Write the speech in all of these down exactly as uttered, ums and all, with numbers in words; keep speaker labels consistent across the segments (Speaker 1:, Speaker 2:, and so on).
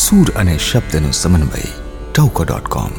Speaker 1: सूर अने शब्दनो समन्वय टोको dot com.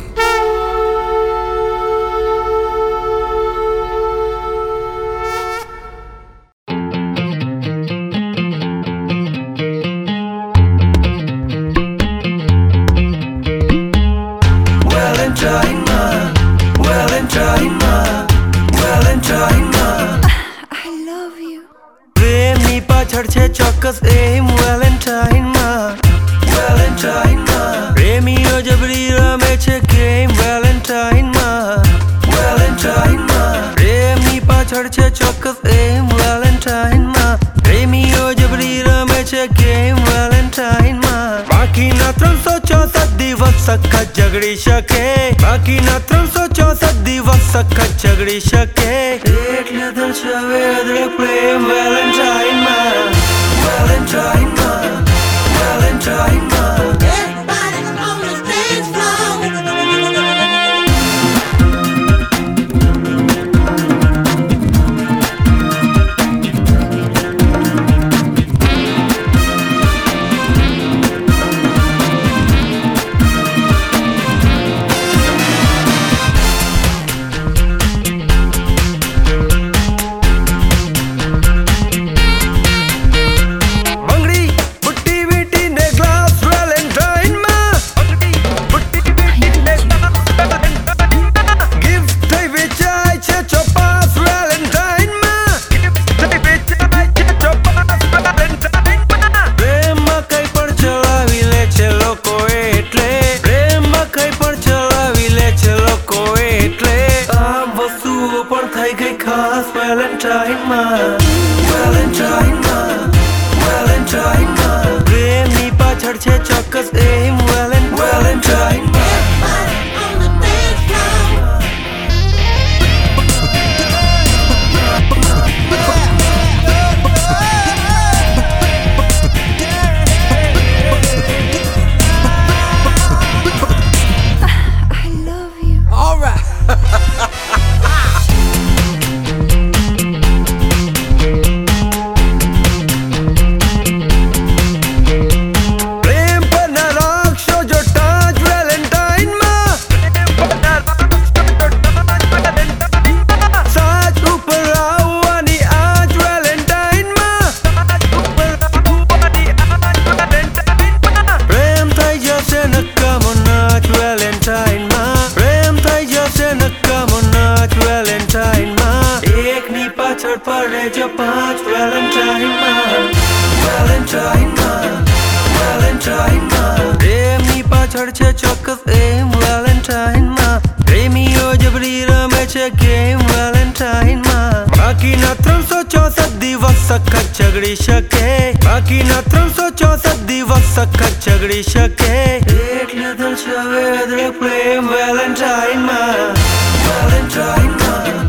Speaker 2: Valentine ma, Valentine ma, Valentine ma.
Speaker 3: I love you.
Speaker 2: પ્રેમની પાછળ છે ચોક્કસ એમ વેલેન્ટાઇન માં, વેલેન્ટાઇન માં. પ્રેમીઓ જબરી રમે છે ગેમ વેલેન્ટાઇન માં, વેલેન્ટાઇન માં. પ્રેમની પાછળ છે ચોક્કસ એમ વેલેન્ટાઇન માં. પ્રેમીઓ જબરી રમે છે ગેમ વેલેન્ટાઇન માં. બાકીના ત્રણસો ચોસઠ દિવસ સખત ઝઘડી શકે, બાકીના ત્રણસો ચોસઠ દિવસ સખત ઝઘડી શકે. એટલે દર્શાવે અદળક પ્રેમ વેલેન્ટાઇન માં, વેલેન્ટાઇન માં, વેલેન્ટાઇન માં.
Speaker 3: Everybody on the dance floor. Valentine માં, વેલેન્ટાઇન માં, વેલેન્ટાઇન માં. પ્રેમની પાછળ છે ચોક્કસ એમ વેલેન્ટાઇન માં. Everybody on the dance floor. I love you.
Speaker 4: All right.
Speaker 2: પડે જો પાંચ વેલેન્ટાઇન માં, વેલેન્ટાઇન માં, વેલેન્ટાઇન માં. પ્રેમની પાછળ છે ચોક્કસ એમ વેલેન્ટાઇન માં. પ્રેમીઓ જબરી રમે છે ગેમ વેલેન્ટાઇન માં. બાકીના ત્રણસો ચોસઠ દિવસ સખત ઝઘડી શકે, બાકીના ત્રણસો ચોસઠ દિવસ સખત ઝઘડી શકે. એટલે દર્શાવે અદળક પ્રેમ વેલેન્ટાઇન માં, વેલેન્ટાઇન માં.